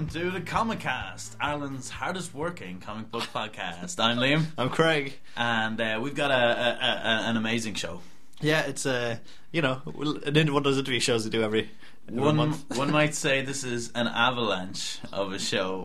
welcome to the Comicast, Ireland's hardest working comic book podcast. I'm Liam. I'm Craig. And we've got an amazing show. Yeah, it's one of those interview shows we do every month. One might say this is an avalanche of a show.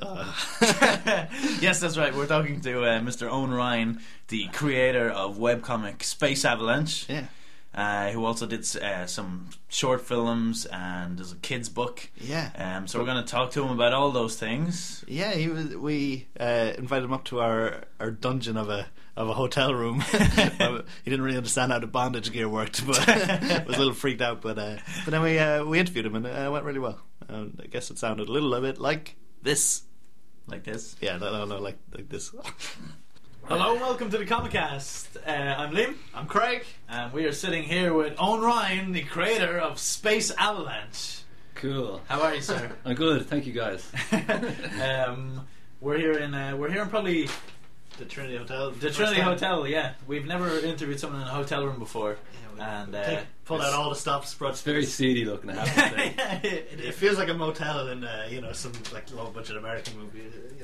Yes, that's right. We're talking to Mr. Owen Ryan, the creator of webcomic Space Avalanche. Yeah. Who also did some short films and there's a kids book. Yeah. So we're going to talk to him about all those things. Yeah, we invited him up to our dungeon of a hotel room. He didn't really understand how the bondage gear worked, but was a little freaked out. But then we interviewed him and it went really well. I guess it sounded a little bit like this. Like this? Yeah, no, like this. Hello, welcome to the Comicast. I'm Liam. I'm Craig. And we are sitting here with Owen Ryan, the creator of Space Avalanche. Cool. How are you, sir? I'm good, thank you guys. We're here in probably the Trinity Hotel. The Trinity Hotel, yeah. We've never interviewed someone in a hotel room before. Yeah, and pulled out all the stops. It's very seedy looking, I have to say. It feels like a motel in some like low budget American movie,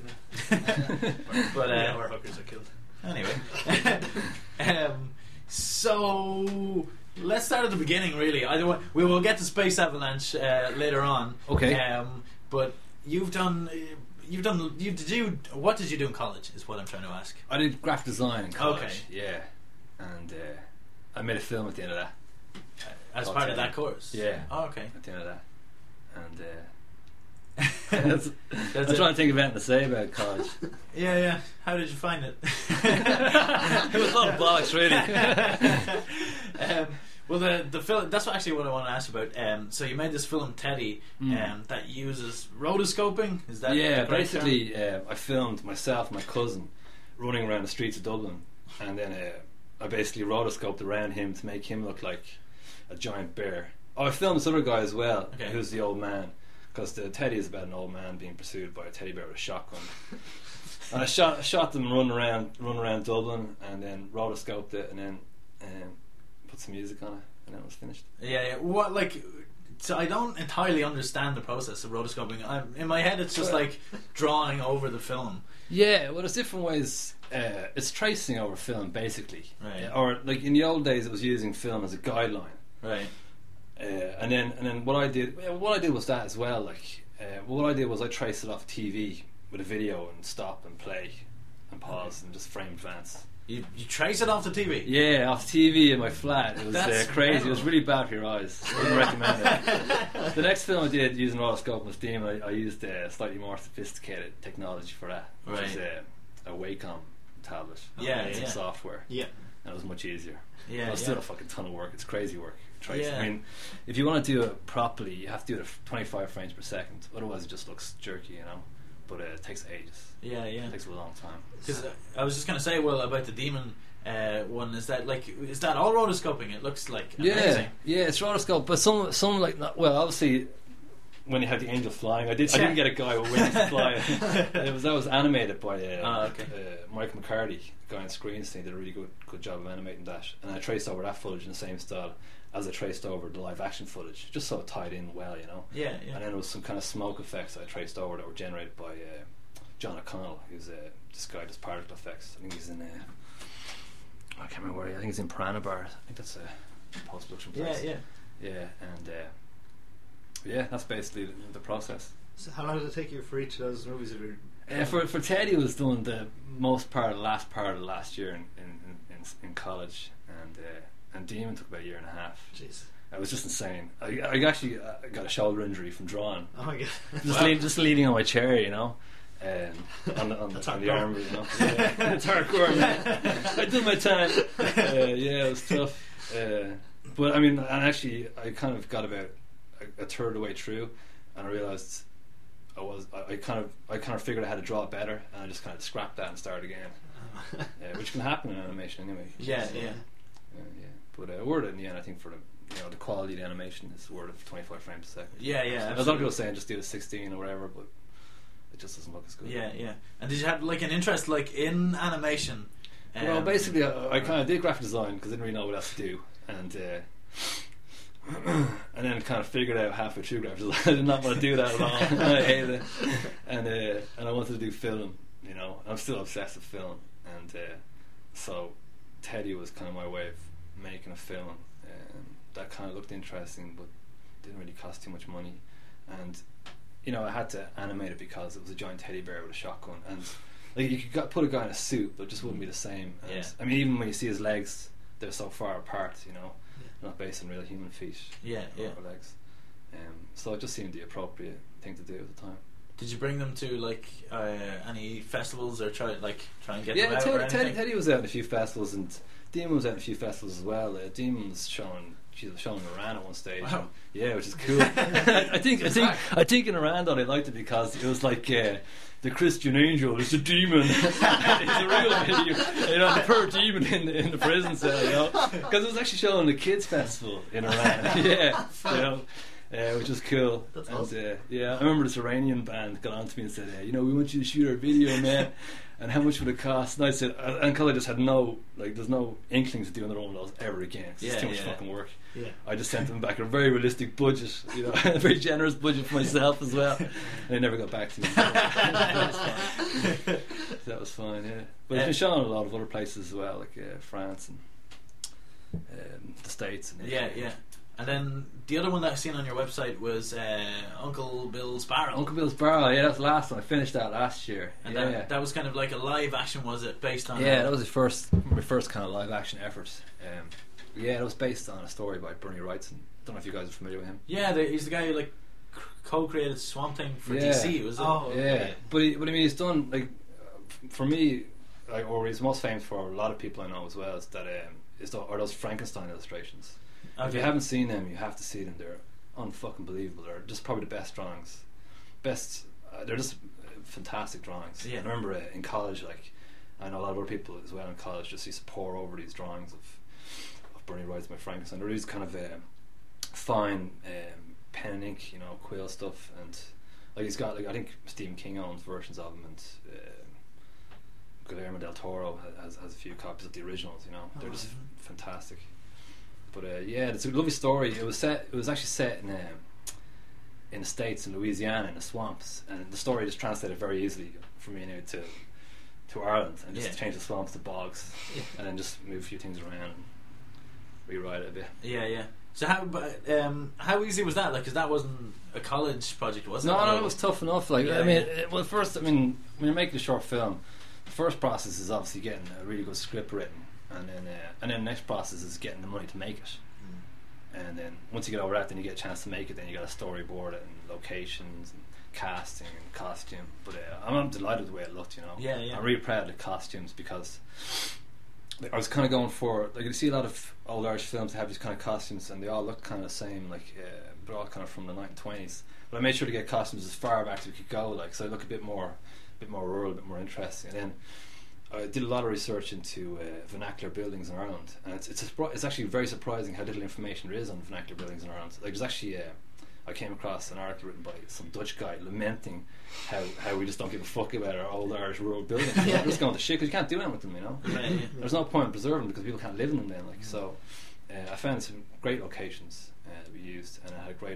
but where hookers are killed. Anyway, so let's start at the beginning. Really, we will get to Space Avalanche later on. Okay. But what did you do in college? Is what I'm trying to ask. I did graphic design in college. Okay. Yeah, and I made a film at the end of that. As part of that course. Yeah. Oh, okay. At the end of that, and I'm trying to think of anything to say about college. Yeah. How did you find it? It was a lot of bollocks, really. Well, the film, that's actually what I want to ask about. So you made this film, Teddy, that uses rotoscoping. Is that basically I filmed myself and my cousin running around the streets of Dublin, and then I basically rotoscoped around him to make him look like a giant bear. Oh, I filmed this other guy as well, who's the old man, because the Teddy is about an old man being pursued by a teddy bear with a shotgun. And I shot them run around Dublin, and then rotoscoped it, and then put some music on it, and then it was finished. Yeah. What, like? So I don't entirely understand the process of rotoscoping. In my head, it's just like drawing over the film. Yeah, well, there's different ways. It's tracing over film, basically. Right. Or like in the old days, it was using film as a guideline. Right. And then what I did was that as well. Like, what I did was I traced it off TV with a video and stop and play and pause and just frame advance. You trace it off the TV? Yeah, off TV in my flat. It was crazy. Wow. It was really bad for your eyes. I wouldn't recommend it. The next film I did using rotoscope and Steam, I used slightly more sophisticated technology for that, which is a Wacom tablet. Some software. Yeah. And it was much easier. Yeah, but it's still a fucking ton of work. It's crazy work. Yeah. I mean, if you want to do it properly, you have to do it at 25 frames per second. Otherwise, it just looks jerky, But it takes ages. Yeah. It takes a long time. Because I was just going to say, about the demon one, is that all rotoscoping? It looks like amazing. Yeah, it's rotoscope, but some like obviously when you had the angel flying, I didn't get a guy with wings flying. That was animated by Mike McCarty, a guy on Screenstein, did a really good job of animating that, and I traced over that footage in the same style as I traced over the live action footage, just so it tied in well, Yeah. And then there was some kind of smoke effects I traced over that were generated by John O'Connell, who's this guy does particle effects. I think he's in I can't remember where I think he's in Piranha Bar. I think that's a post-production place. Yeah, and that's basically the process. So how long did it take you for each of those movies? For Teddy, it was done the last part of last year in college, and Demon took about a year and a half. Jeez. It was just insane. I actually got a shoulder injury from drawing. Oh my god! Just leaning on my chair, on the arm, It's hardcore, man. I did my time. It was tough. But I mean, and actually, I kind of got about a third of the way through, and I realised I kind of figured out how to draw it better, and I just kind of scrapped that and started again, which can happen in animation anyway. Yeah. But worth it in the end, I think, for the quality of the animation is worth it for 25 frames a second. Yeah. A lot of people saying just do the 16 or whatever, but it just doesn't look as good. Yeah. And did you have like an interest in animation? Well, basically, I kind of did graphic design because I didn't really know what else to do, and And then kind of figured out halfway through I did not want to do that at all. I hated it. And I wanted to do film, you know. I'm still obsessed with film. And so Teddy was kind of my way of making a film. That kind of looked interesting, but didn't really cost too much money. And, you know, I had to animate it because it was a giant teddy bear with a shotgun. And like you could put a guy in a suit, but it just wouldn't be the same. And, Yeah. I mean, even when you see his legs, they're so far apart, you know. Not based on real human feet or legs. So it just seemed the appropriate thing to do at the time. Did you bring them to like any festivals or try and get them Yeah, out or anything? Teddy was out in a few festivals, and Demon was out in a few festivals as well. Demon was showing Iran at one stage. Wow. Yeah, which is cool. I think in Iran though they liked it because it was like the Christian angel is a demon. It's a real video, you know, the poor demon in the prison cell, you know, because it was actually showing the kids festival in Iran. Yeah, you know. Which was cool. That's and, awesome. I remember this Iranian band got on to me and said, you know, we want you to shoot our video, man. And how much would it cost? And I said, and because I just had there's no inkling to do another one of those ever again. It's too much fucking work. Yeah. I just sent them back a very realistic budget, you know, a very generous budget for myself as well. And they never got back to me. That was fine, yeah. But it's been shown in a lot of other places as well, like France and the States. And Yeah. And then the other one that I've seen on your website was Uncle Bill's Barrel. Uncle Bill's Barrel, yeah, that's the last one. I finished that last year. And yeah. that was kind of like a live action, was it? Based on Yeah, that was my first kind of live action effort. Yeah, it was based on a story by Bernie Wrightson. Don't know if you guys are familiar with him. Yeah, he's the guy who like co-created Swamp Thing for Yeah. DC, was it? Oh, Yeah, okay. but I mean, he's done like for me, or he's most famous for a lot of people I know as well. Is that are those Frankenstein illustrations? Okay. If you haven't seen them, you have to see them. They're unfucking believable. They're just probably the best drawings. They're just fantastic drawings. Yeah. I remember in college, like I know a lot of other people as well in college just used to pour over these drawings of Bernie Wright's My Frankenstein. They're these kind of fine pen and ink, you know, quill stuff, and like he's got like I think Stephen King owns versions of them, and Guillermo del Toro has a few copies of the originals. You know, they're just fantastic. But yeah, it's a lovely story. It was actually set in the States, in Louisiana, in the swamps, and the story just translated very easily for me anyway to Ireland, and just change the swamps to bogs, and then just move a few things around and rewrite it a bit. Yeah. So how easy was that? Like, because that wasn't a college project, was it? No, it was tough enough. Like, Yeah, I mean, first, I mean, when you're making a short film, the first process is obviously getting a really good script written. And then the next process is getting the money to make it. And then once you get over that, then you get a chance to make it. Then you got to storyboard it and locations and casting and costume. But I'm delighted with the way it looked. You know, Yeah. I'm really proud of the costumes because I was kind of going for like you see a lot of old Irish films that have these kind of costumes and they all look kind of the same, like they're all kind of from the 1920s. But I made sure to get costumes as far back as we could go, like so they look a bit more rural, a bit more interesting. And then I did a lot of research into vernacular buildings in Ireland, and it's actually very surprising how little information there is on vernacular buildings in Ireland. Like there's actually I came across an article written by some Dutch guy lamenting how we just don't give a fuck about our old Irish rural buildings. We're just going to shit because you can't do anything with them, you know. Yeah. There's no point in preserving them because people can't live in them then. Like so, I found some great locations that we used, and I had a great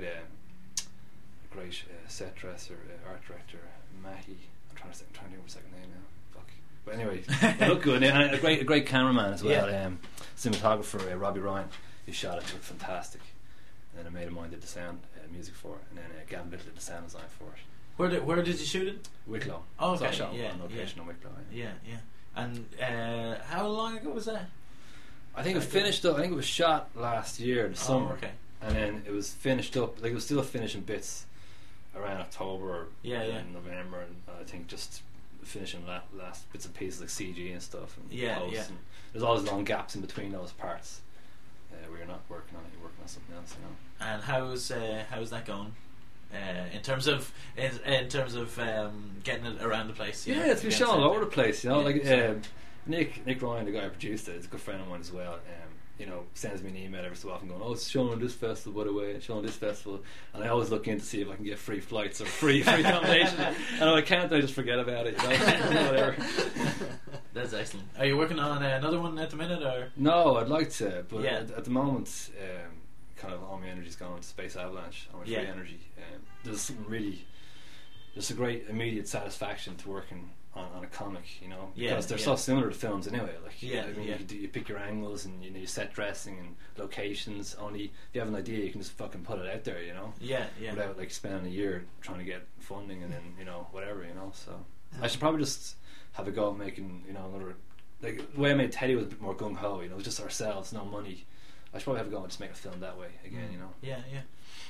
set dresser, art director, Mahi. I'm trying to think of her second name now. But anyway, it looked good, and a great cameraman as well. Yeah. Cinematographer Robbie Ryan, who shot it, looked fantastic. And then a mate of mine did the sound music for it, and then Gavin Biddle did the sound design for it. Where did you shoot it? Wicklow. Oh, okay. So I shot Yeah, on location in Wicklow. Yeah. And how long ago was that? I think it finished up. I think it was shot last year, the summer. Oh, okay. And then it was finished up. Like it was still finishing bits around October or November, and I think just finishing last bits and pieces like CG and stuff and posts. And there's always long gaps in between those parts where you're not working on it, you're working on something else, you know. And how's that going in terms of getting it around the place? Yeah, it's been shown all over the place, you know. Yeah, Like Nick Ryan, the guy who produced it, is a good friend of mine as well. You know, sends me an email every so often going, "Oh, it's shown on this festival, by the way, it's shown on this festival," and I always look in to see if I can get free flights or free accommodation. And if I can't, I just forget about it. You know, whatever. That's excellent. Are you working on another one at the minute, or? No, I'd like to, but Yeah. at the moment, kind of all my energy's going to Space Avalanche, all my Yeah. free energy. There's something really, there's a great immediate satisfaction to working on a comic, you know, Yeah, because they're yeah. so similar to films anyway. Like, Yeah, I mean, yeah. you pick your angles and you know your set dressing and locations. Only if you have an idea, you can just fucking put it out there, you know, Yeah, yeah. without like spending a year trying to get funding and then you know whatever, you know. So I should probably just have a go at making, you know, another, like the way I made Teddy was a bit more gung ho, you know, it was just ourselves, no money. I should probably have a go and just make a film that way again, you know. Yeah, yeah.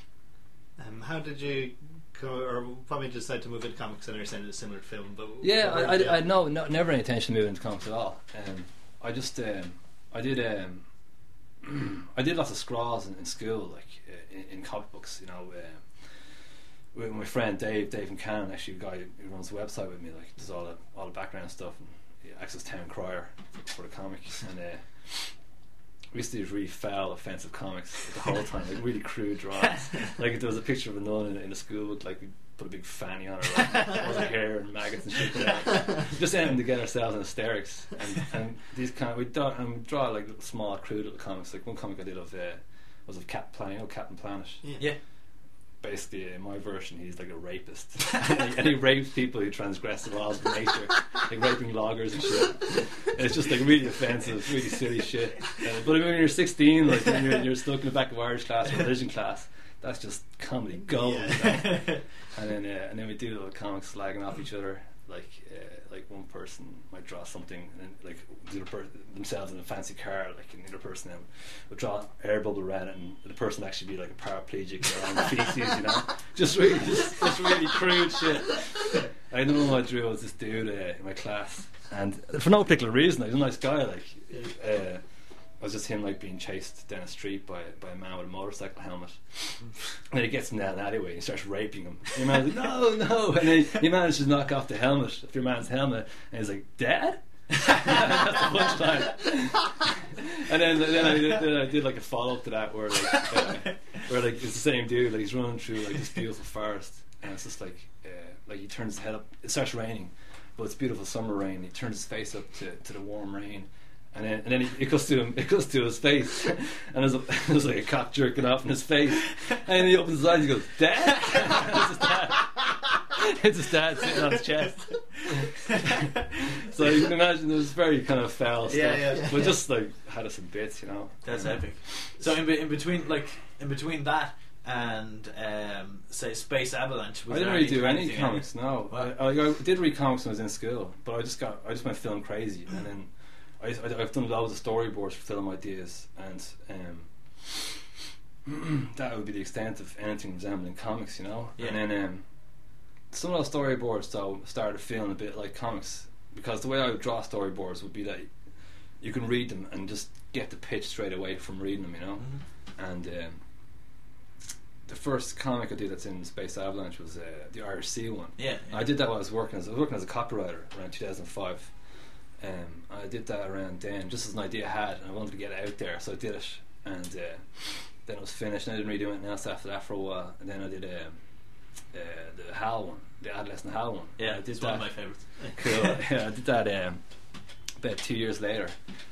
How did you go, or probably decide to move into comics? And you're saying it's similar to film, but Yeah, what were you I doing? no, never any intention to move into comics at all. I just I did I did lots of scraws in school, like in comic books, you know. With my friend Dave McCann, actually a guy who runs the website with me, like does all the background stuff, and he acts as town crier for the comics, and we used to do really foul, offensive comics the whole time, like really crude drawings. Like if there was a picture of a nun in a school with like we put a big fanny on her, like, all the hair and maggots and shit. Just anything to get ourselves in hysterics. And these kind of, we draw like little small, crude little comics. Like one comic I did of was of Captain Planet, you know, Captain Planet. Yeah. Basically, in my version, he's like a rapist, and he rapes people who transgress the laws of nature, like raping loggers and shit. And it's just like really offensive, really silly shit. But when you're 16, like when you're stuck in the back of Irish class or religion class, that's just comedy gold. Yeah. You know? And then we do little comics slagging off each other. Like one person might draw something, and then like the other themselves in a fancy car, like and the other person then would draw air bubble around it, and the person would actually be like a paraplegic around the feces, you know, just really crude shit. I know what I drew was this dude in my class, and for no particular reason, he's a nice guy. Like it was just him like being chased down a street by a man with a motorcycle helmet. And then he gets him down an alleyway and he starts raping him. And your man's like, no. And then he manages to knock off the helmet of your man's helmet, and he's like, Dad? That's the punchline. And then I did like a follow up to that where like it's the same dude, like he's running through like this beautiful forest, and it's just like he turns his head up. It starts raining, but it's beautiful summer rain. He turns his face up to the warm rain. And then it goes to him. It goes to his face, and there's like a cock jerking off in his face. And he opens his eyes. And he goes, "Dad!" It's his dad. It's his dad sitting on his chest. So you can imagine it was very kind of foul stuff, Yeah. but just like had us in bits, you know. That's epic. So in between that and say Space Avalanche, I was didn't there really do any anything- comics. No, What? I did read comics when I was in school, but I just went film crazy, and then. I've done loads of storyboards for film ideas, and that would be the extent of anything resembling comics, you know. Yeah. And then some of those storyboards though started feeling a bit like comics, because the way I would draw storyboards would be that you can read them and just get the pitch straight away from reading them, you know. Mm-hmm. And the first comic I did that's in Space Avalanche was the Irish Sea one. Yeah. I did that while I was working as a copywriter around 2005. I did that around then, just as an idea I had, and I wanted to get it out there, so I did it. And then it was finished, and I didn't really do anything else after that for a while. And then I did the HAL one, the Adolescent HAL one. Yeah, I did it's that. one of my favourites. Cool. Yeah, I did that about 2 years later.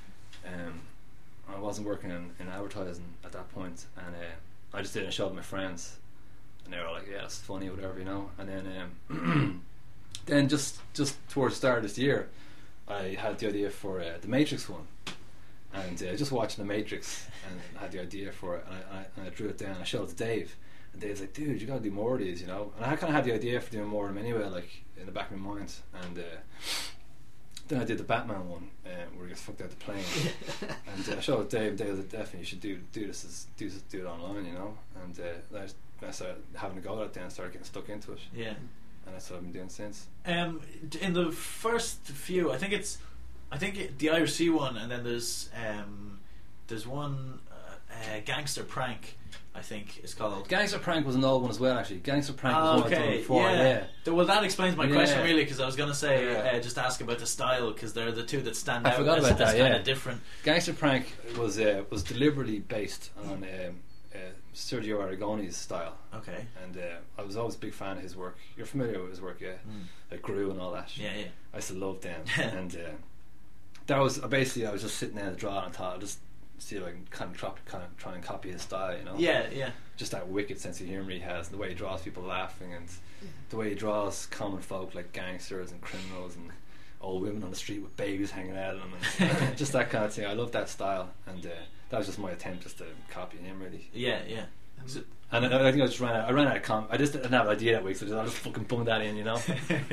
I wasn't working in advertising at that point, and I just did it and showed my friends, and they were all like, "Yeah, it's funny, whatever, you know." And then then just towards the start of this year, I had the idea for the Matrix one, and just watching the Matrix, and I had the idea for it, and I drew it down. I showed it to Dave, and Dave's like, "Dude, you got to do more of these, you know." And I kind of had the idea for doing more of them anyway, like in the back of my mind. And then I did the Batman one, where he gets fucked out the plane, and I showed it to Dave. Dave was like, "Definitely, you should do it online, you know." And I started having a go at it. Then I started getting stuck into it. Yeah. And that's what I've been doing since. In the first few, I think the Irish Sea one, and then there's one Gangster Prank, I think it's called. Gangster Prank was an old one as well, actually. Gangster Prank was one I'd done before, yeah. Well, that explains my Yeah. question really, because I was going to say Yeah. just ask about the style, because they're the two that stand I out forgot as, about that, as kind yeah. of different. Gangster Prank was deliberately based on Sergio Aragone's style. Okay. And I was always a big fan of his work. You're familiar with his work, yeah? Like Gru and all that. Yeah, yeah. I used to love them. And that was basically, I was just sitting there drawing and thought, see if I can kind of try and copy his style, you know. Yeah, yeah. Just that wicked sense of humour he has, and the way he draws people laughing, and the way he draws common folk like gangsters and criminals and old women on the street with babies hanging out of them, and just that kind of thing. I love that style, and that was just my attempt just to copy him, really. Yeah, yeah. So, and I think I just ran out of I just didn't have an idea that week, so I just fucking bunged that in, you know.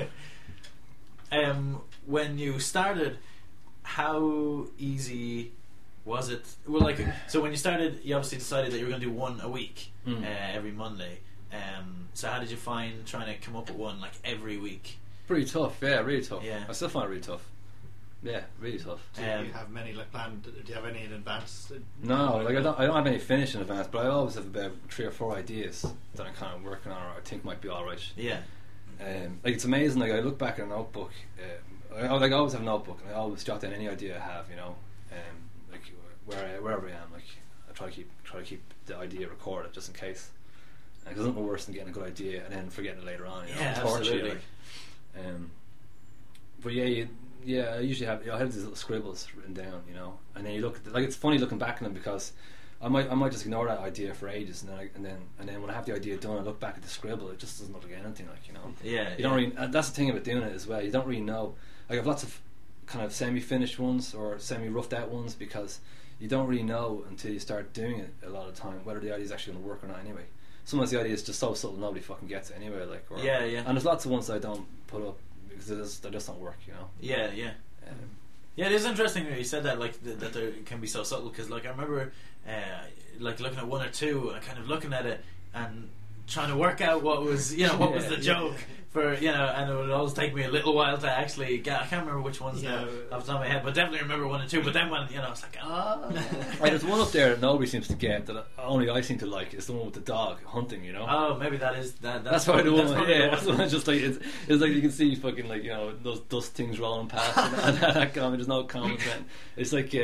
When you started, how easy was it? Well, like, so when you started, you obviously decided that you were going to do one a week, every Monday. So how did you find trying to come up with one like every week? Pretty tough, yeah, really tough. Yeah. I still find it really tough. Yeah, really tough. Do you have many like planned? Do you have any in advance? No, like I don't have any finished in advance, but I always have about 3 or 4 ideas that I'm kind of working on, or I think might be all right. Yeah. Like it's amazing. Like I look back at a notebook. I always have a notebook, and I always jot down any idea I have. You know, like wherever I am. Like I try to keep the idea recorded just in case. Because there's nothing worse than getting a good idea and then forgetting it later on. You know? Yeah, Torture, absolutely. like. But I usually have these little scribbles written down, you know, and then you look at it's funny looking back on them because I might just ignore that idea for ages, and then when I have the idea done, I look back at the scribble, it just doesn't look like anything, like, you know. Yeah. You don't really. That's the thing about doing it as well. You don't really know. Like I have lots of kind of semi-finished ones or semi-roughed out ones because you don't really know until you start doing it a lot of the time whether the idea is actually going to work or not. Anyway, sometimes the idea is just so subtle nobody fucking gets it anyway. Like, or, Yeah. And there's lots of ones that I don't put up because they just don't work, you know. Yeah. Yeah, it is interesting that you said that, like that there can be so subtle, because like I remember like looking at one or two and kind of looking at it and trying to work out what was, you know, what was the joke for, you know, and it would always take me a little while to actually get. I can't remember which ones now off the top of my head, but definitely remember one or two. But then when, you know, it's like, There's one up there that nobody seems to get that only I seem to like. It's the one with the dog hunting, you know. Oh, maybe that is that. That's probably the one. Yeah, that's the one. Just like it's like you can see fucking, like, you know, those dust things rolling past and that comment. There's no comment. It's like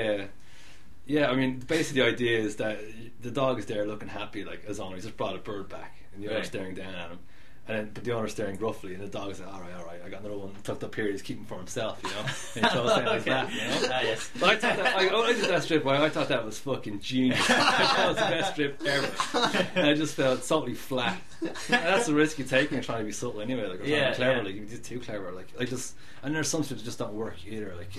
I mean, basically the idea is that the dog is there looking happy, like his owner. He's just brought a bird back, and the owner's staring down at him. But the owner's staring gruffly, and the dog's like, all right, I got another one tucked up here. He's keeping for himself, you know. And he throws down his lap, you know. Yes. But I thought that, I did that strip. I thought that was fucking genius. I thought it was the best strip ever, and I just felt totally flat. And that's the risk you take when you're trying to be subtle anyway. Like, or trying to be clever, like, if you're too clever, like just. And there's some strips that just don't work either. Like,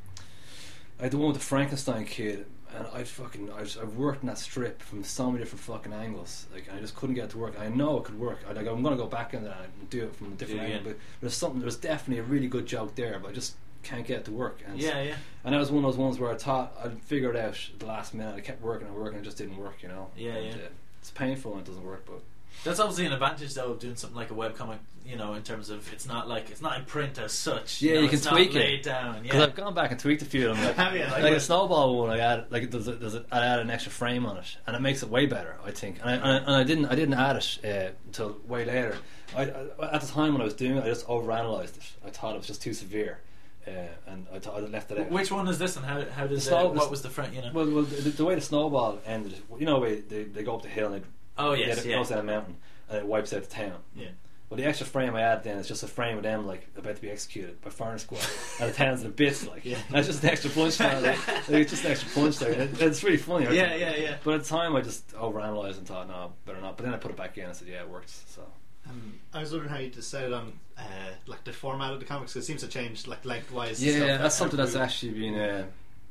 the one with the Frankenstein kid. And I've worked in that strip from so many different fucking angles, like, and I just couldn't get it to work. I know it could work. I'm going to go back into that and do it from a different angle. But there's definitely a really good joke there, but I just can't get it to work. And and that was one of those ones where I thought I'd figure it out at the last minute. I kept working and it just didn't work, you know. It's painful when it doesn't work, but that's obviously an advantage though of doing something like a webcomic, you know, in terms of it's not in print as such. Yeah, you can tweak it. Laid down. Because I've gone back and tweaked a few of them. Like a snowball one, I add I add an extra frame on it, and it makes it way better, I think. And I didn't add it until way later. At the time when I was doing it, I just overanalyzed it. I thought it was just too severe. And I thought I left it out. Which one is this, and how did what was the front? You know, well, the way the snowball ended, you know, they go up the hill and it goes down a mountain and it wipes out the town. Yeah. Well, the extra frame I add then is just a frame of them like about to be executed by firing squad, and the town's in bits, like. And it's just an extra punch there. Like, it's just an extra punch there. It's really funny. Yeah. But at the time, I just overanalyzed and thought, no, better not. But then I put it back in and said, yeah, it works. So. I was wondering how you decided on like the format of the comics, because it seems to change like lengthwise. Yeah, that's something that's actually been.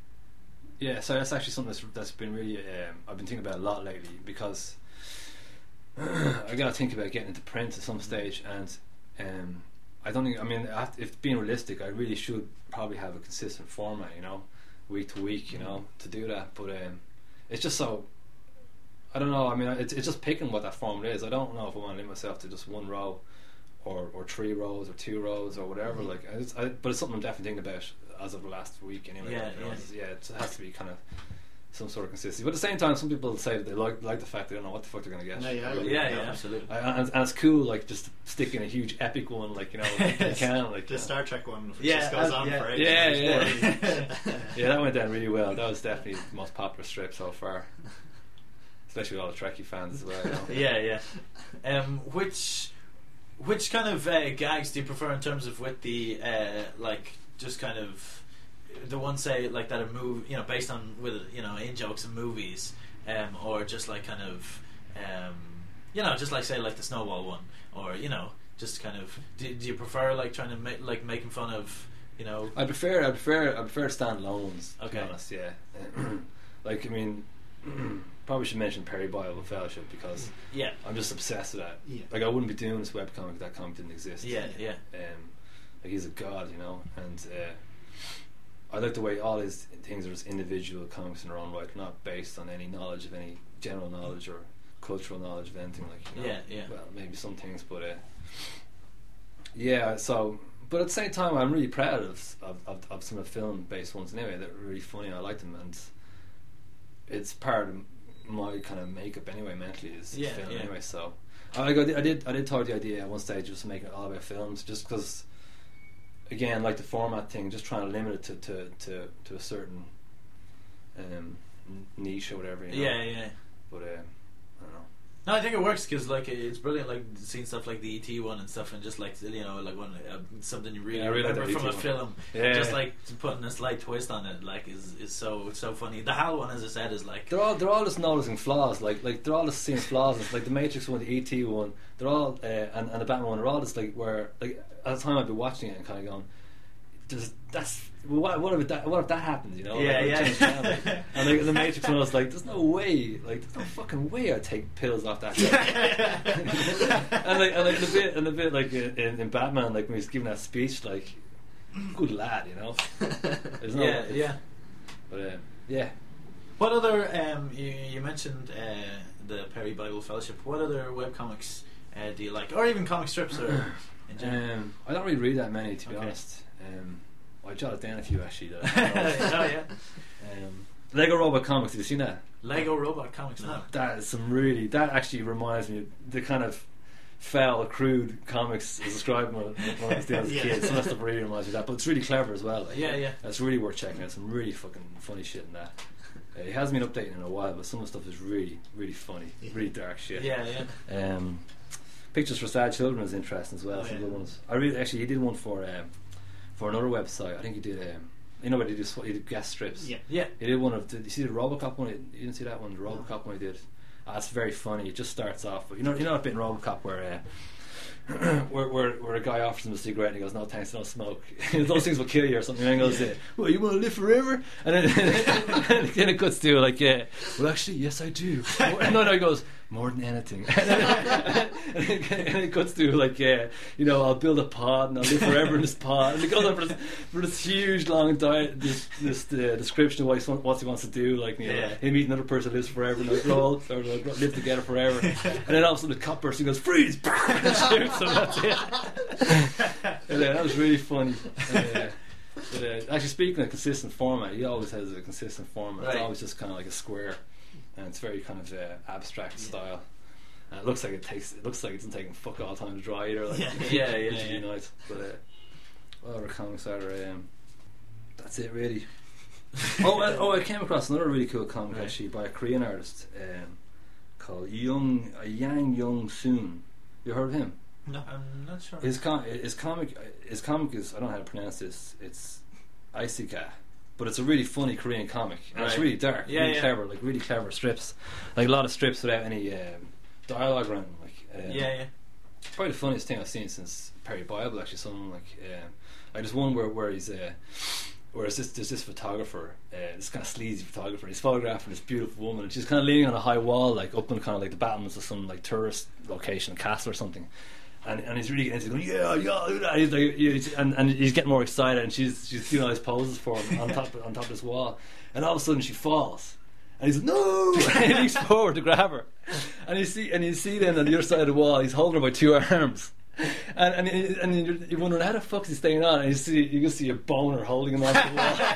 So that's actually something that's been really. I've been thinking about a lot lately, because I got to think about getting into print at some stage, and I don't think. I mean, if being realistic, I really should probably have a consistent format, you know, week to week, you know, to do that. But it's just so. I don't know. I mean, it's just picking what that format is. I don't know if I want to limit myself to just one row, or 3 rows, or 2 rows, or whatever. Like, but it's something I'm definitely thinking about as of the last week anyway. It has to be kind of some sort of consistency. But at the same time, some people say that they like the fact they don't know what the fuck they're going to get. Yeah, absolutely. And it's cool, like, just sticking a huge epic one, like, you know, like you can, like the Star Trek one, which just goes on for ages. Yeah, that went down really well. That was definitely the most popular strip so far. Especially with all the Trekkie fans as well. You know? Which kind of gags do you prefer in terms of with the like just kind of the ones say like that are based on with in jokes and movies, or just like kind of just like say like the Snowball one, or just kind of do you prefer like trying to making fun of I prefer standalone ones, to be Okay. honest. Yeah. Like, I mean, probably should mention Perry Bible Fellowship, because yeah I'm just obsessed with that. Yeah. Like, I wouldn't be doing this webcomic if that comic didn't exist. yeah Like, he's a god, and I like the way all his things are just individual comics in their own right, not based on any knowledge of any general knowledge or cultural knowledge of anything, like, Yeah. well, maybe some things, but yeah, so, but at the same time, I'm really proud of some of the film based ones anyway. They're really funny, I like them, and it's part of my kind of makeup anyway, mentally, is Yeah, film yeah. anyway. So I did toy the idea at one stage just to make it all about films, just because, again, like the format thing, just trying to limit it to a certain niche or whatever. yeah. But I don't know. No, I think it works because like it's brilliant, like seeing stuff like the ET one and stuff, and just like like one something you really Yeah, I really like remember that from ET a one. film. Yeah. Just like putting a slight twist on it, like is so funny. The HAL one, as I said, is like They're all just noticing flaws. Like they're all just seeing flaws. It's like the Matrix one, the ET one. They're all and the Batman one. They're all just like where like at the time I'd be watching it and kind of going, what if that happened? Yeah, like, yeah. change that, like. And like, the Matrix one, I was like, there's no way, like there's no fucking way I'd take pills off that guy. and a bit like in Batman, like when he's giving that speech, like good lad, There's no, yeah. But yeah. What other you mentioned the Perry Bible Fellowship? What other webcomics do you like, or even comic strips, or in general? I don't really read that many, to be Okay. honest. I jotted down a few actually. That Oh yeah, Lego Robot Comics. Have you seen that? Lego Robot Comics. No. That is that actually reminds me of the kind of foul, crude comics as described when I was doing as a Yeah. kid. Some of that stuff really reminds me of that, but it's really clever as well. Like, Yeah. It's really worth checking out. Some really fucking funny shit in that. It hasn't been updated in a while, but some of the stuff is really, really funny, really dark shit. Yeah. Pictures for Sad Children is interesting as well. Oh, some yeah. good ones. I really actually he did one for another website. I think he did where he did guest strips. Yeah. He did one of you see the RoboCop one? You didn't see that one? The RoboCop one he did. It's very funny. It just starts off, but you know that bit in RoboCop where where a guy offers him a cigarette and he goes, "No thanks, I don't smoke. Those things will kill you," or something. And he goes, "Well, you want to live forever?" And then it cuts to like, "Well, actually, yes, I do." No, he goes, "More than anything." and it cuts to like, I'll build a pod and I'll live forever in this pod. And it goes on for this huge long this description of what he wants to do, like him meet another person who lives forever and they'll live together forever. And then all of a sudden the cop person goes, "Freeze!" and shoots him. That's it. And, that was really funny. But actually, speaking of consistent format, he always has a consistent format. Right. It's always just kind of like a square, and it's very kind of abstract style. And it looks like it doesn't take him fuck all time to draw either. Like, which is really nice. But what other comics are there? That's it really. I came across another really cool comic actually by a Korean artist called Yang Young-soon. You heard of him? No, I'm not sure. His comic is, I don't know how to pronounce this. It's Aisika, but it's a really funny Korean comic, and it's Right. really dark, really clever, like really clever strips, like a lot of strips without any dialogue around them. Like, probably the funniest thing I've seen since Perry Bible. Actually, something like just one where he's whereas there's this photographer, this kind of sleazy photographer, and he's photographing this beautiful woman, and she's kind of leaning on a high wall, like up in kind of like the battlements of some like tourist location, castle or something. And he's really getting into it, going, yeah, do that. He's like, and he's getting more excited, and she's doing all these poses for him on top of this wall, and all of a sudden she falls, and he's like, no, and he leaps forward to grab her, and you see then on the other side of the wall, he's holding her by two arms. And you're wondering how the fuck is he staying on, and you can see a boner holding him off the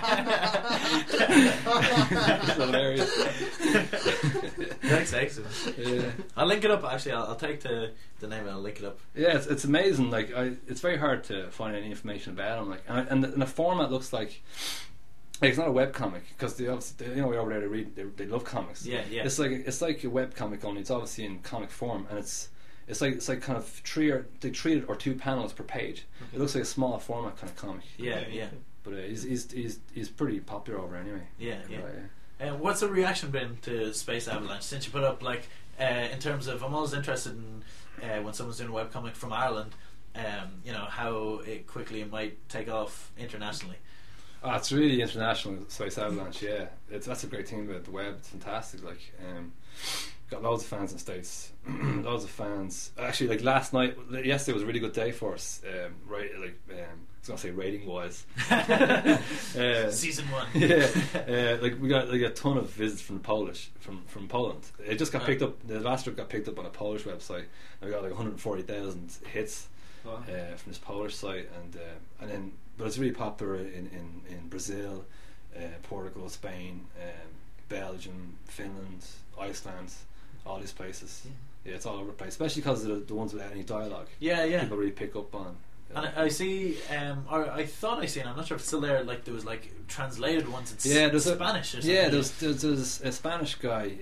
wall. It's hilarious. That's excellent. Yeah. I'll link it up. Actually, I'll take the name and I'll link it up. Yeah, it's amazing. Like, it's very hard to find any information about him. Like, and the format looks like it's not a web comic, because we over there they love comics. Yeah. It's like a web comic, only it's obviously in comic form, and it's like kind of 3 or 2 panels per page. It looks like a small format kind of comic. Yeah. But he's pretty popular over anyway. Yeah, yeah. Right, And what's the reaction been to Space Avalanche since you put up, like, in terms of, I'm always interested in when someone's doing a webcomic from Ireland, you know, how quickly it might take off internationally. Oh, it's really international, Space Avalanche. Yeah, that's a great thing about the web. It's fantastic. Like, got loads of fans in the States, loads of fans. Actually, like yesterday was a really good day for us. Right, like I was gonna say rating wise. Season 1. Yeah, like we got like a ton of visits from from Poland. It just got picked up. The last trip got picked up on a Polish website. And we got like 140,000 hits. Wow. From this Polish site, and then, but it's really popular in Brazil, Portugal, Spain, Belgium, Finland, Iceland, all these places. Yeah, it's all over the place, especially because of the ones without any dialogue. Yeah, yeah. People really pick up on. And I see, or I thought I seen, I'm not sure if it's still there, like there was like translated ones in Spanish or something. Yeah, there's a Spanish guy.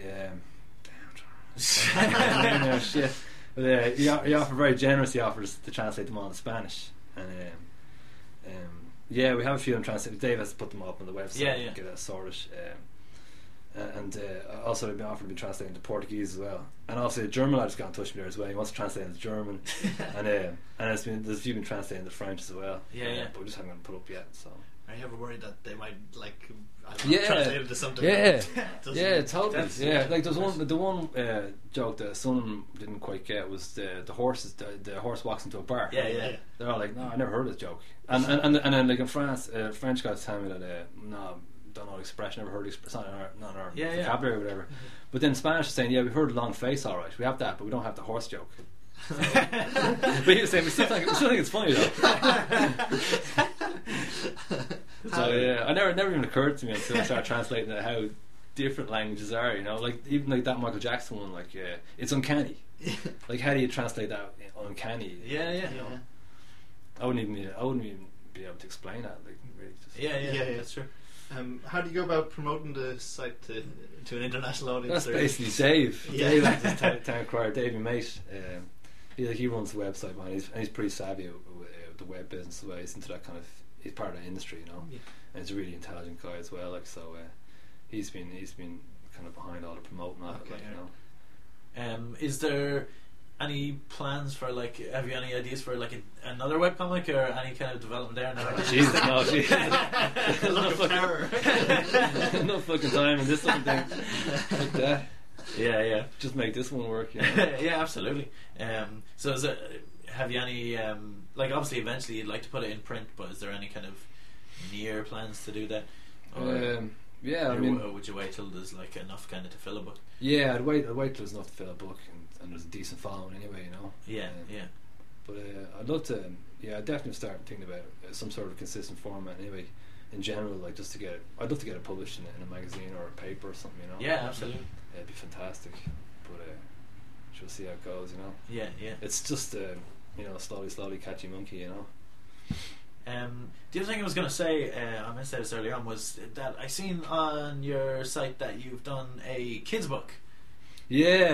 Shit. But he offered very generous. He offers to translate them all in Spanish, and yeah, we have a few of them translated. Dave has to put them up on the website. Yeah. And get that sorted. And also I've been offered to be translated into Portuguese as well. And also the German lad has got in touch with me there as well. He wants to translate into German, and there's a few been translated into French as well. Yeah. But we just haven't put up yet. So. Are you ever worried that they might translate it to something? Yeah, totally. Yeah, like the one joke that some didn't quite get was the horses. The horse walks into a bar. Yeah. They're all like, "No, I never heard of this joke." And then like in France, French guys tell me that no, don't know the expression, never heard the expression, not in our vocabulary or whatever. But then Spanish is saying, "Yeah, we heard long face, all right. We have that, but we don't have the horse joke." But he was saying, we still think it's funny though. So yeah, I never even occurred to me until I started translating it how different languages are. You know, like even like that Michael Jackson one, like it's uncanny. Like how do you translate that uncanny? Yeah. I wouldn't even be able to explain that. Like really just yeah, that's true. How do you go about promoting the site to an international audience? That's basically Dave. Yeah. Dave at Town Crier, Dave, your mate. He runs the website, man. He's pretty savvy with the web business as well. He's into that kind of. He's part of the industry, you know. Yeah. And he's a really intelligent guy as well. Like so, he's been kind of behind all the promoting of it, like, you know. Is there any plans for like? Have you any ideas for like another webcomic or any kind of development there? Jesus, no, no fucking time in this sort of thing like that. Yeah. Just make this one work. You know? Yeah, absolutely. So is it? Have you any like obviously eventually you'd like to put it in print, but is there any kind of near plans to do that? Or, I mean, or would you wait till there's like enough kind of to fill a book? Yeah, I'd wait till there's enough to fill a book and there's a decent following anyway, you know. Yeah. But I'd love to. I'd definitely start thinking about some sort of consistent format anyway. In general, like just to get it, I'd love to get it published in a magazine or a paper or something, you know. Yeah, absolutely. It'd be fantastic, but we'll see how it goes, you know. Yeah. It's just slowly catchy monkey, you know. The other thing I was going to say, I meant to say this earlier on, was that I seen on your site that you've done a kids book. Yeah.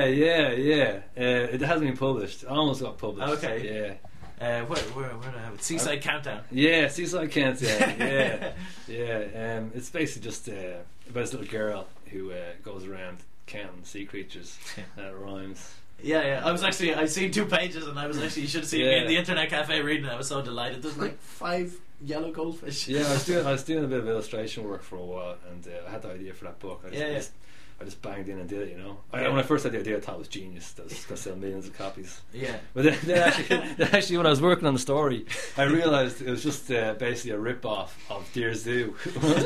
It hasn't been published. It almost got published. Okay. Yeah. Where do I have it? Seaside Countdown. Yeah, Seaside Countdown. Yeah. It's basically just about this little girl who goes around counting sea creatures. That rhymes. Yeah. I seen 2 pages, and I was actually, you should have seen me in the internet cafe reading it. I was so delighted. There's like 5 yellow goldfish. Yeah, I was doing a bit of illustration work for a while, and I had the idea for that book. I just banged in and did it, you know. When I first had the idea, I thought it was genius. That was going to sell millions of copies. Yeah. But then actually, when I was working on the story, I realised it was just basically a rip-off of Dear Zoo.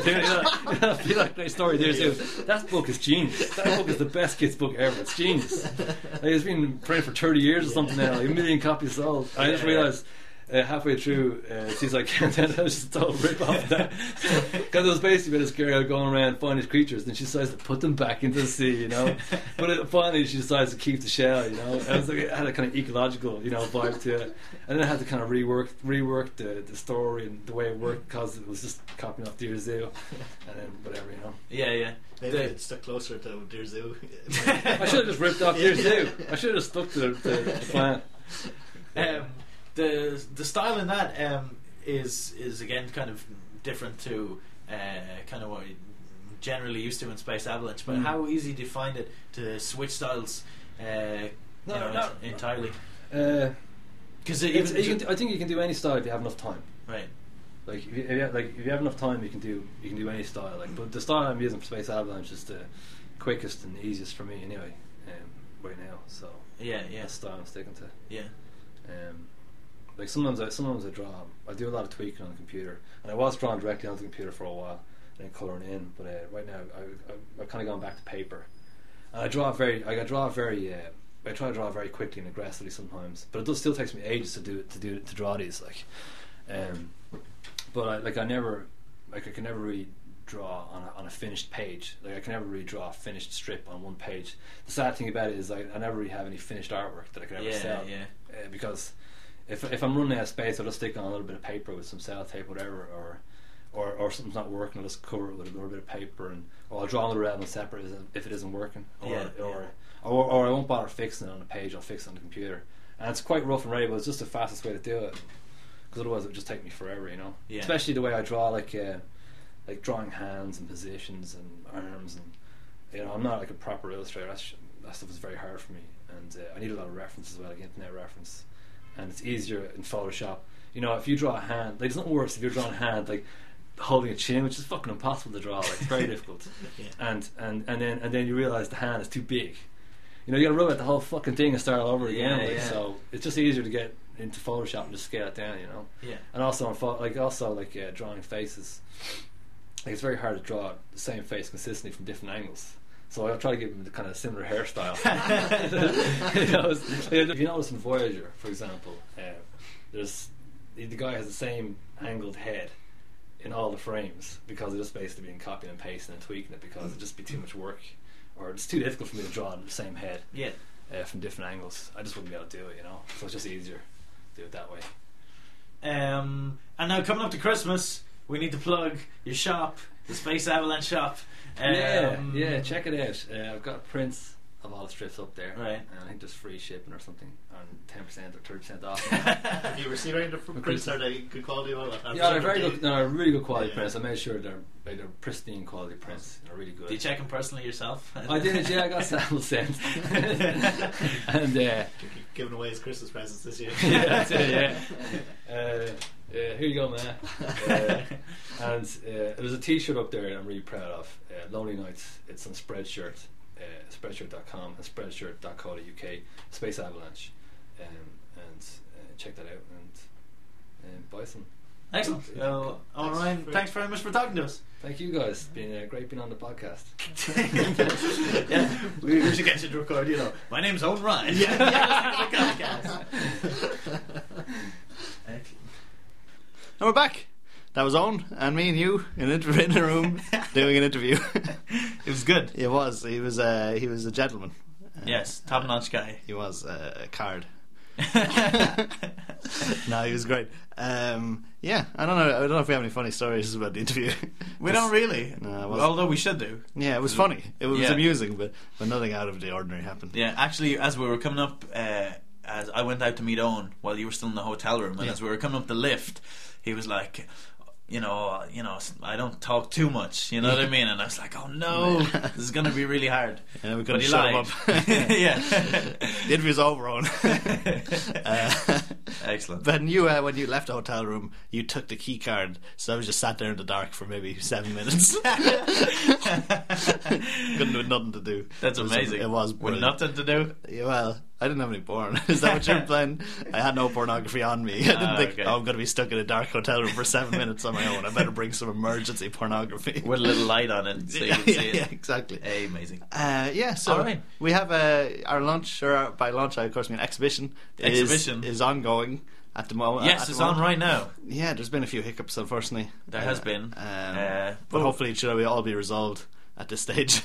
I feel like great story, Dear Zoo. That book is genius. That book is the best kids' book ever. It's genius. Like, it's been printed for 30 years or something now. Like 1 million copies sold. I just realised... halfway through, she's like, I was just a total rip off that. Because it was basically about this girl going around finding these creatures, and she decides to put them back into the sea, you know. But finally, she decides to keep the shell, you know. It had a kind of ecological, you know, vibe to it. And then I had to kind of rework the story and the way it worked, because it was just copying off Dear Zoo, and then whatever, you know. Yeah. Maybe it stuck closer to Dear Zoo. I should have just ripped off Dear Zoo. I should have stuck to the plan. The style in that is again kind of different to kind of what we generally used to in Space Avalanche. But Mm. how easy do you find it to switch styles entirely? Because I think you can do any style if you have enough time. right, Like if you have enough time, you can do any style. Like, but the style I'm using for Space Avalanche is the quickest and easiest for me anyway. Right now, so yeah, that's the style I'm sticking to. yeah, Like sometimes I draw. I do a lot of tweaking on the computer, and I was drawing directly on the computer for a while, and then colouring in. But right now, I've kind of gone back to paper. And I try to draw very quickly and aggressively sometimes, but it does still takes me ages to draw these. Like, but I can never really draw on a finished page. Like, I can never really draw a finished strip on one page. The sad thing about it is I never really have any finished artwork that I can ever sell. Because if I'm running out of space, I'll just stick on a little bit of paper with some sellotape, whatever, or something's not working, I'll just cover it with a little bit of paper, or I'll draw another element separate if it isn't working, or I won't bother fixing it on the page. I'll fix it on the computer, and it's quite rough and ready, but it's just the fastest way to do it, because otherwise it would just take me forever, you know. Yeah. Especially the way I draw, like drawing hands and positions and arms, and I'm not like a proper illustrator. That stuff is very hard for me, and I need a lot of reference as well, like internet reference, and it's easier in Photoshop. You know, if you draw a hand, like, it's not worse if you're drawing a hand like holding a chin, which is fucking impossible to draw. Like, it's very difficult. And then you realise the hand is too big. You know, you got to rub out the whole fucking thing and start all over again. So it's just easier to get into Photoshop and just scale it down. You know. Yeah. And also drawing faces. Like, it's very hard to draw the same face consistently from different angles. So I'll try to give him the kind of similar hairstyle. If you notice in Voyager, for example, the guy has the same angled head in all the frames, because it's just basically being copying and pasting and tweaking it, because it'd just be too much work, or it's too difficult for me to draw the same head from different angles. I just wouldn't be able to do it, you know. So it's just easier to do it that way. And now, coming up to Christmas, we need to plug your shop, the Space Avalanche shop. Check it out. I've got prints of all the strips up there, right? And I think there's free shipping or something, on 10% or 30% off. Have you received any of the prints? Are they good quality? They're very good. No, they're really good quality prints. I made sure they're pristine quality prints. They're really good. Do you check them personally yourself? I did. Yeah, I got samples sent. And giving away his Christmas presents this year. Yeah, that's it. Yeah. Here you go, man. And there's a T-shirt up there that I'm really proud of. Lonely Nights. It's on Spreadshirt, Spreadshirt.com and Spreadshirt.co.uk. Space Avalanche, and check that out and buy some. Excellent. Well, Ryan, thanks very much for talking to us. Thank you guys. It's been great being on the podcast. Yeah, we should get you to record. You know, my name's Owen Ryan. And we're back. That was Owen and me and you in a room doing an interview. It was good. It was. He was a gentleman. Yes, top-notch guy. He was a card. No, he was great. I don't know if we have any funny stories about the interview. We don't really. No, although we should do. Yeah, it was funny. It was amusing, but nothing out of the ordinary happened. Yeah, actually, as we were coming up, as I went out to meet Owen while you were still in the hotel room, and as we were coming up the lift, he was like, you know, I don't talk too much, you know what I mean? And I was like, oh no, this is going to be really hard. Yeah, we couldn't shut him up. Yeah. The interview's over, Owen. Excellent. But you, when you left the hotel room, you took the key card, so I was just sat there in the dark for maybe 7 minutes. Couldn't do nothing to do. That's amazing. It was with brilliant. nothing to do. Yeah, well, I didn't have any porn. Is that what you're playing? I had no pornography on me. I didn't think, I'm going to be stuck in a dark hotel room for 7 minutes on my own. I better bring some emergency pornography. With a little light on it so you can see it. Yeah, exactly. Amazing. So all right. We have our lunch, or by lunch I of course mean exhibition. Is ongoing at the moment. Yes, it's on right now. Yeah, there's been a few hiccups, unfortunately. There has been. But hopefully it should all be resolved at this stage.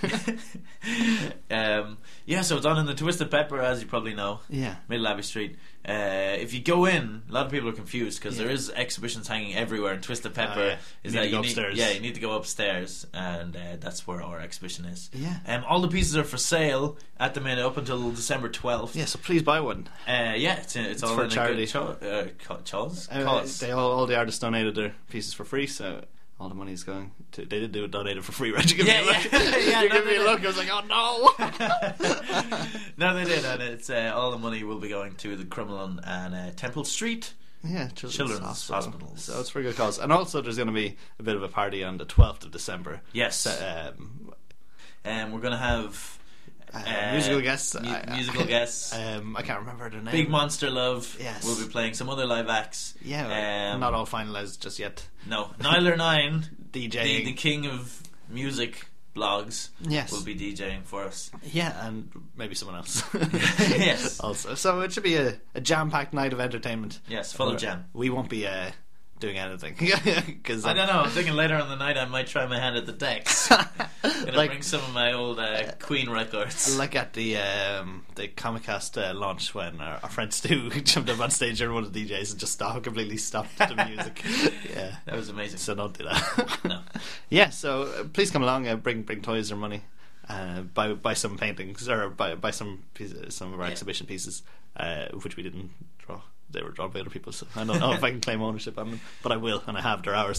So it's on in the Twisted Pepper, as you probably know. Yeah. Middle Abbey Street. If you go in, a lot of people are confused because there is exhibitions hanging everywhere, and Twisted Pepper is that you need to go upstairs, and that's where our exhibition is. Yeah. All the pieces are for sale at the minute up until December 12th. Yeah, so please buy one. It's all for in charity. Cause. All the artists donated their pieces for free, so all the money's going to. They did do a donate it for free, right? You give Yeah, me a look. yeah, You no, give me they a did. look. I was like, oh no. No, they did, and it's all the money will be going to the Crumlin and Temple Street. Yeah, Children's hospitals. So it's for a good cause. And also, there's going to be a bit of a party on the 12th of December. Yes. And we're going to have musical guests. Musical guests. I can't remember their name. Big Monster Love. Yes. We'll be playing some other live acts. Yeah, not all finalised just yet. No, Nyler9, DJing. the king of music blogs, Yes. will be DJing for us. Yeah, and maybe someone else. Yes. Also, so it should be a jam-packed night of entertainment. Yes, full of jam. We won't be doing anything because I don't know. I'm thinking later on the night I might try my hand at the decks. Gonna Like- bring some of my old Queen records. Like at the Comicast launch when our friend Stu jumped up on stage during one of the DJs and just completely stopped the music. Yeah, That was amazing. so don't do that. No. Yeah, so please come along. Bring toys or money. Buy some paintings or buy some some of our Yeah. exhibition pieces, which we didn't draw. They were drawn by other people, so I don't know if I can claim ownership on them, but I will, and I have. They're ours.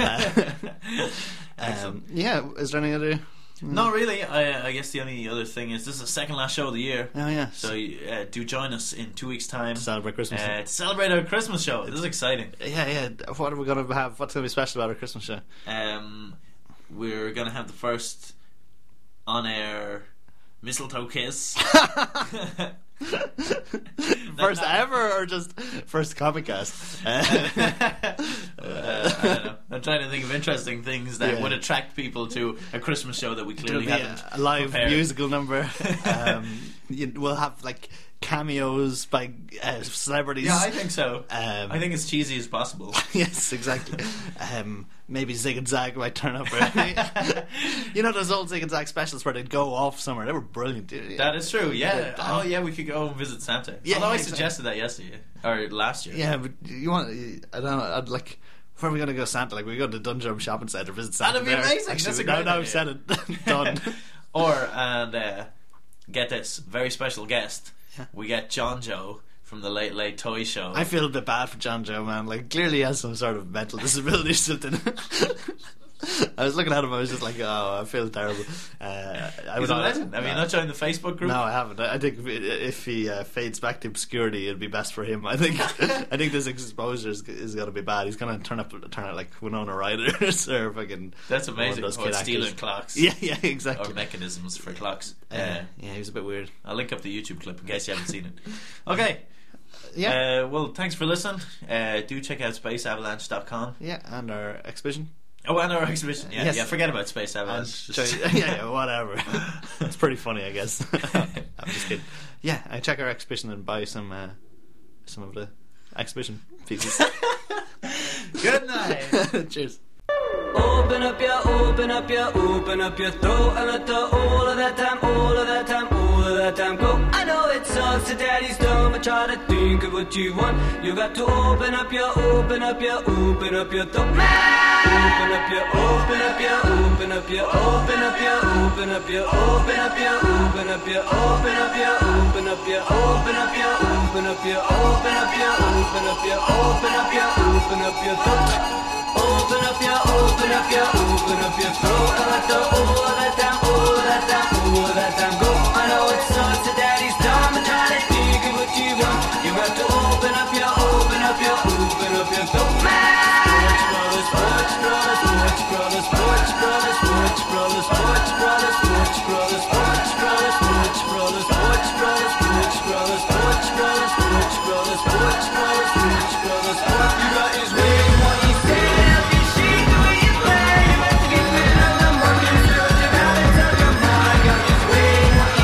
Yeah, is there any other? Not really. I guess the only other thing is this is the second last show of the year. Oh yeah. So do join us in 2 weeks' time To celebrate Christmas. to celebrate our Christmas show. This is exciting. Yeah. What are we going to have? What's going to be special about our Christmas show? We're going to have the first on-air mistletoe kiss. First ever, or just first Comicast? I don't know. I'm trying to think of interesting things that Yeah. would attract people to a Christmas show that we There'll clearly be haven't a live prepared. musical number. We'll have like cameos by celebrities. Yeah, I think so. I think as cheesy as possible. Yes, exactly. Maybe Zig and Zag might turn up. You know those old Zig and Zag specials where they'd go off somewhere? They were brilliant. That is true, yeah. Yeah. Oh, yeah, we could go and visit Santa. Yeah, Although I exactly. suggested that yesterday, or last year. Yeah, but you want? I don't know. I'd like. Where are we going to go, Santa? Like we go to Dundrum Shopping Centre, visit Santa. That'd be there. amazing. Actually, That's a now great I've idea. said it. Done. And get this, very special guest. Yeah. We get John Joe from the Late Late Toy Show. I feel a bit bad for John Joe, man. Like clearly he has some sort of mental disability or something. I was looking at him. I was just like, oh, I feel terrible. He's a legend. Have you not joined the Facebook group? No, I haven't. I think if he fades back to obscurity, it'd be best for him. I think. I think this exposure is going to be bad. He's going to turn out like Winona Ryder or fucking. That's one of amazing. those Or kid stealing actors. clocks. Yeah, exactly. Or mechanisms for clocks. Yeah, he's a bit weird. I'll link up the YouTube clip in case you haven't seen it. Okay. Yeah, Well, thanks for listening. Do check out spaceavalanche.com. yeah, and our exhibition. Oh, and our exhibition. Yeah, Yes. yeah. Forget about Space And Avalanche. yeah, whatever. It's pretty funny, I guess. I'm just kidding. Yeah, I check our exhibition and buy some of the exhibition pieces. Good night. Cheers. Open up your throat and let the all of that time, all of that time, all of that time go. I know it sucks that daddy's done, but try to think of what you want. You got to open up your throat. Open up your, open up your, open up your, open up your, open up your, open up your, open up your, open up your, open up your, open up your, open up your, open up your, open up your, open up your, open up your, open up your, open up your throat. Open up your throat and let the all of that time, all of that time, all of that time go. I know it sucks that daddy's done, but try to think of what you want. You have to open up your throat. Sports brothers, sports brothers, sports brothers, sports brothers, sports brothers, sports brothers, sports brothers, sports brothers, sports brothers, sports brothers, sports brothers, sports brothers, sports brothers, sports brothers, sports brothers. You got his way, what he said. What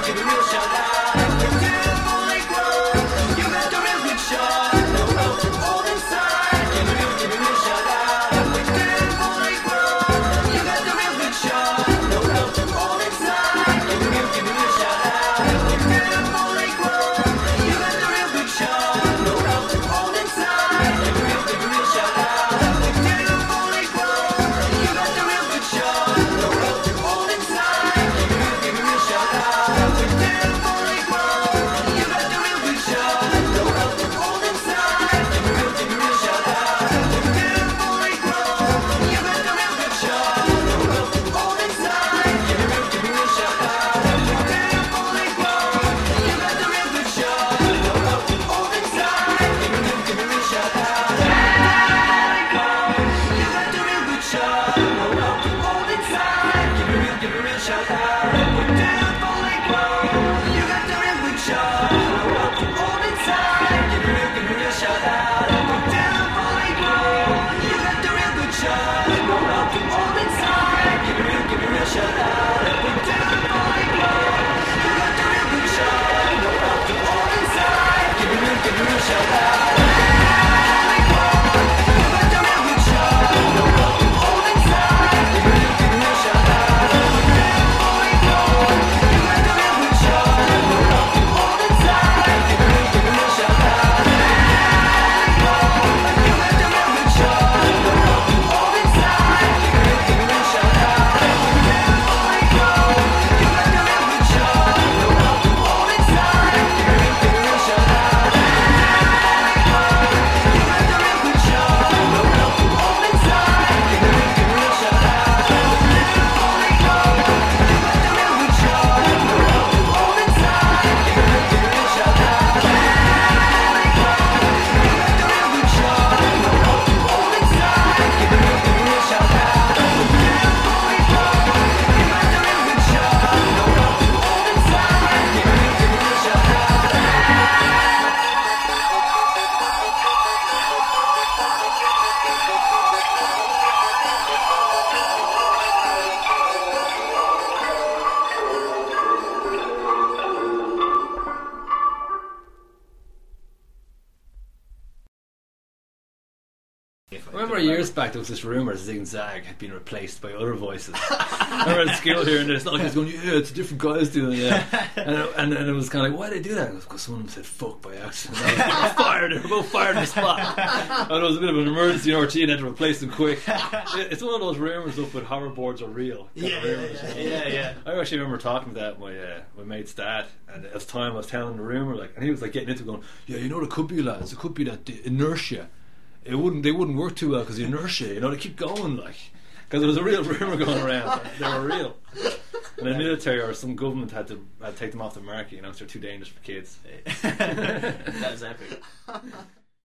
give a real shout out. We're too fully grown. You got the real good shot. No help from old inside. Give a real shout out. We're too fully grown. You got the real good shot. No help from old inside. Give a real shout out. We're too fully grown. You got the real good shot. No help from old inside. Give a real shout out. We're too fully grown. You got the real good shot. No help from old inside. Give a real shout out. We're too fully grown. You got the real good shot. No help from old inside. Give a real shout out. We're too fully grown. You got the real good shot. No help from old inside. Give a real shout out. We're too fully grown. You got the real good shot. No help from old inside. Give a real shout out. You got the real good shot. No help from old inside. Give a real shout out. We're too fully grown. You got the real good shot. No help from old inside. Give a real shout out. We're too fully grown. You got the real good shot. No help from old inside. Give a real shout out. We're too fully grown. You got the real good shot. No help from old inside. Give a real shout out. I remember years back there was this rumour Zig and Zag had been replaced by other voices. I remember at school here and there, it's not like I was going, yeah, it's different guys doing it, yeah. And it was kind of like, why did they do that? Because someone said fuck by accident. And I was fired, they were both fired on the spot. And it was a bit of an emergency in RT and had to replace them quick. It's one of those rumours up with hoverboards are real. Yeah. I actually remember talking to that my mate's dad, and at the time I was telling him the rumour, like, and he was like getting into it going, yeah, you know what it could be, lads, it could be that the inertia. They wouldn't work too well because the inertia, you know, they keep going, like, because there was a real rumour going around. They were real. And the military or some government had to take them off the market, you know, because they're too dangerous for kids. That was epic.